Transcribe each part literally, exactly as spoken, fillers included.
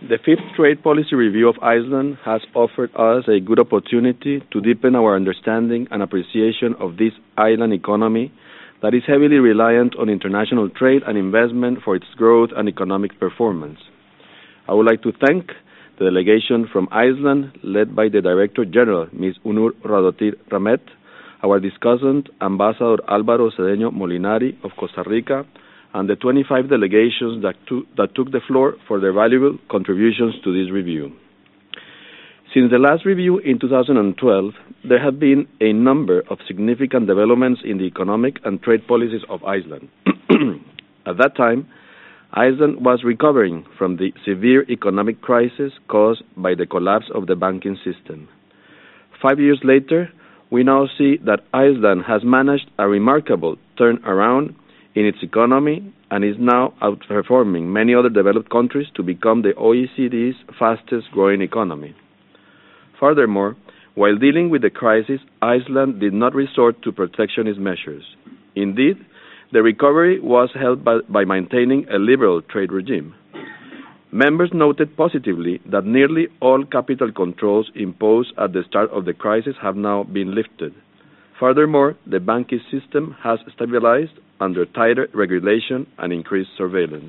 The fifth trade policy review of Iceland has offered us a good opportunity to deepen our understanding and appreciation of this island economy that is heavily reliant on international trade and investment for its growth and economic performance. I would like to thank the delegation from Iceland, led by the Director General, Miz Unur Radotir Ramet, our discussant, Ambassador Álvaro Cedeño Molinari of Costa Rica, and the twenty-five delegations that, to, that took the floor for their valuable contributions to this review. Since the last review in two thousand twelve, there have been a number of significant developments in the economic and trade policies of Iceland. At that time, Iceland was recovering from the severe economic crisis caused by the collapse of the banking system. Five years later, we now see that Iceland has managed a remarkable turnaround in its economy and is now outperforming many other developed countries to become the O E C D's fastest growing economy. Furthermore, while dealing with the crisis, Iceland did not resort to protectionist measures. Indeed, the recovery was helped by, by maintaining a liberal trade regime. Members noted positively that nearly all capital controls imposed at the start of the crisis have now been lifted. Furthermore, the banking system has stabilized under tighter regulation and increased surveillance.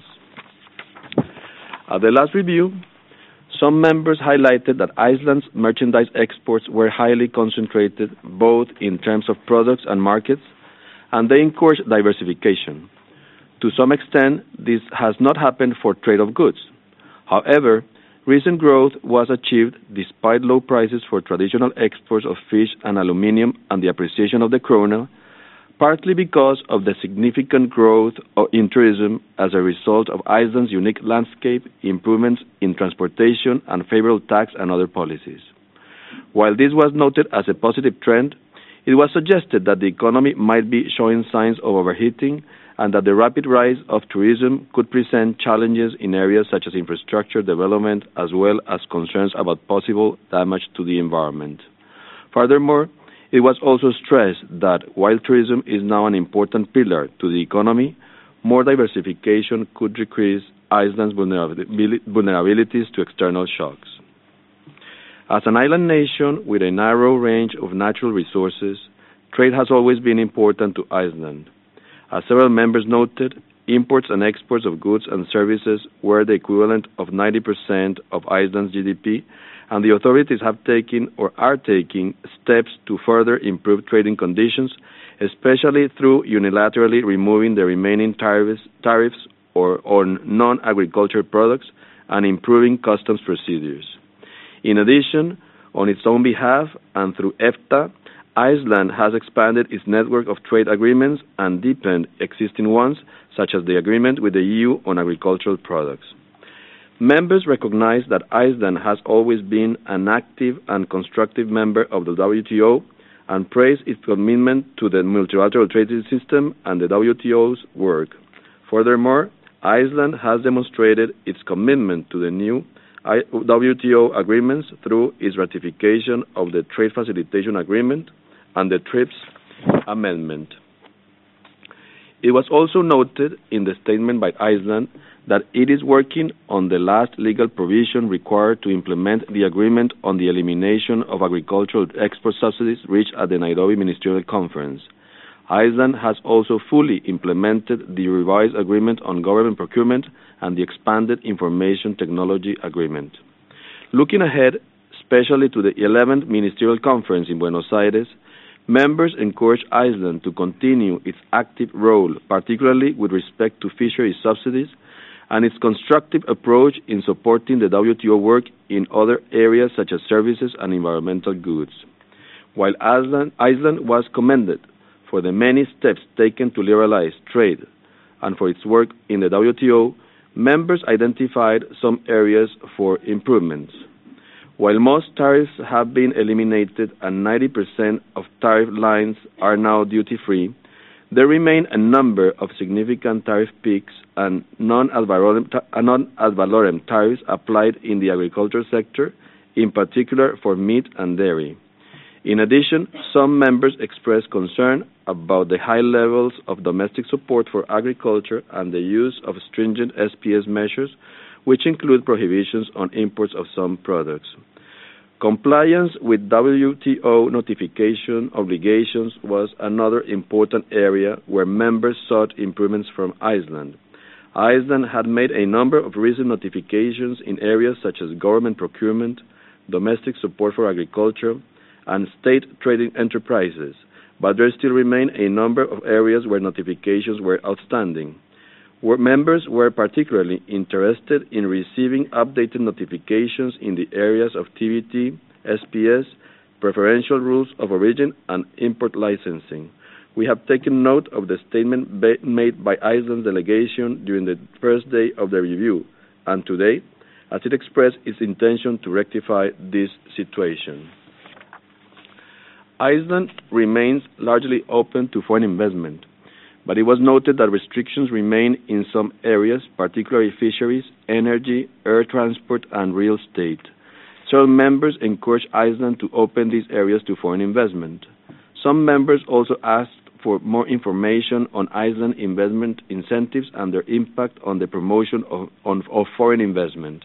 At the last review, some members highlighted that Iceland's merchandise exports were highly concentrated both in terms of products and markets, and they encouraged diversification. To some extent, this has not happened for trade of goods. However, recent growth was achieved despite low prices for traditional exports of fish and aluminum and the appreciation of the krona, partly because of the significant growth in tourism as a result of Iceland's unique landscape, improvements in transportation, and favorable tax and other policies. While this was noted as a positive trend, it was suggested that the economy might be showing signs of overheating and that the rapid rise of tourism could present challenges in areas such as infrastructure development as well as concerns about possible damage to the environment. Furthermore, it was also stressed that while tourism is now an important pillar to the economy, more diversification could decrease Iceland's vulnerabilities to external shocks. As an island nation with a narrow range of natural resources, trade has always been important to Iceland. As several members noted, imports and exports of goods and services were the equivalent of ninety percent of Iceland's G D P, and the authorities have taken or are taking steps to further improve trading conditions, especially through unilaterally removing the remaining tariffs, tariffs or on non-agricultural products and improving customs procedures. In addition, on its own behalf and through EFTA, Iceland has expanded its network of trade agreements and deepened existing ones, such as the agreement with the E U on agricultural products. Members recognize that Iceland has always been an active and constructive member of the W T O and praise its commitment to the multilateral trading system and the W T O's work. Furthermore, Iceland has demonstrated its commitment to the new W T O agreements through its ratification of the Trade Facilitation Agreement and the TRIPS Amendment. It was also noted in the statement by Iceland that it is working on the last legal provision required to implement the agreement on the elimination of agricultural export subsidies reached at the Nairobi Ministerial Conference. Iceland has also fully implemented the revised agreement on government procurement and the expanded information technology agreement. Looking ahead, especially to the eleventh Ministerial Conference in Buenos Aires, members encourage Iceland to continue its active role, particularly with respect to fisheries subsidies, and its constructive approach in supporting the W T O work in other areas such as services and environmental goods. While Iceland, Iceland was commended for the many steps taken to liberalize trade and for its work in the W T O, members identified some areas for improvements. While most tariffs have been eliminated and ninety percent of tariff lines are now duty-free, there remain a number of significant tariff peaks and non-ad valorem, non-ad valorem tariffs applied in the agriculture sector, in particular for meat and dairy. In addition, some members expressed concern about the high levels of domestic support for agriculture and the use of stringent S P S measures, which include prohibitions on imports of some products. Compliance with W T O notification obligations was another important area where members sought improvements from Iceland. Iceland had made a number of recent notifications in areas such as government procurement, domestic support for agriculture, and state trading enterprises, but there still remain a number of areas where notifications were outstanding. Where members were particularly interested in receiving updated notifications in the areas of T V T, S P S, preferential rules of origin, and import licensing. We have taken note of the statement made by Iceland's delegation during the first day of the review, and today, as it expressed its intention to rectify this situation. Iceland remains largely open to foreign investment, but it was noted that restrictions remain in some areas, particularly fisheries, energy, air transport, and real estate. Several members encouraged Iceland to open these areas to foreign investment. Some members also asked for more information on Iceland investment incentives and their impact on the promotion of, on, of foreign investment.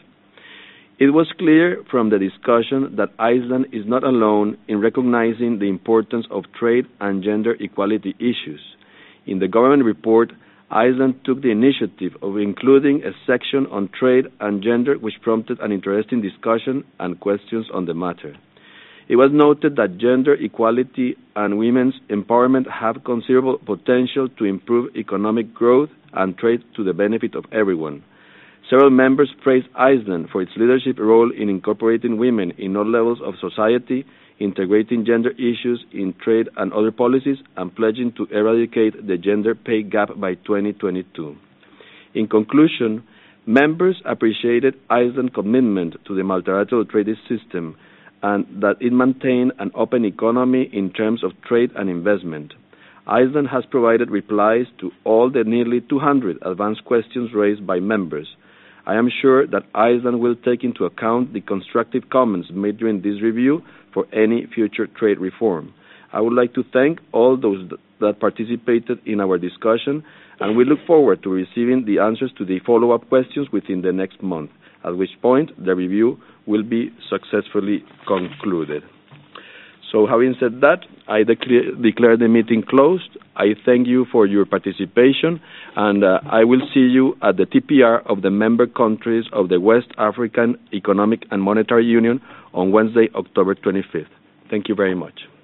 It was clear from the discussion that Iceland is not alone in recognizing the importance of trade and gender equality issues. In the government report, Iceland took the initiative of including a section on trade and gender, which prompted an interesting discussion and questions on the matter. It was noted that gender equality and women's empowerment have considerable potential to improve economic growth and trade to the benefit of everyone. Several members praised Iceland for its leadership role in incorporating women in all levels of society, integrating gender issues in trade and other policies, and pledging to eradicate the gender pay gap by twenty twenty-two. In conclusion, members appreciated Iceland's commitment to the multilateral trade system and that it maintained an open economy in terms of trade and investment. Iceland has provided replies to all the nearly two hundred advanced questions raised by members. I am sure that Iceland will take into account the constructive comments made during this review for any future trade reform. I would like to thank all those that participated in our discussion, and we look forward to receiving the answers to the follow-up questions within the next month, at which point the review will be successfully concluded. So having said that, I declare, declare the meeting closed. I thank you for your participation, and uh, I will see you at the T P R of the member countries of the West African Economic and Monetary Union on Wednesday, October twenty-fifth. Thank you very much.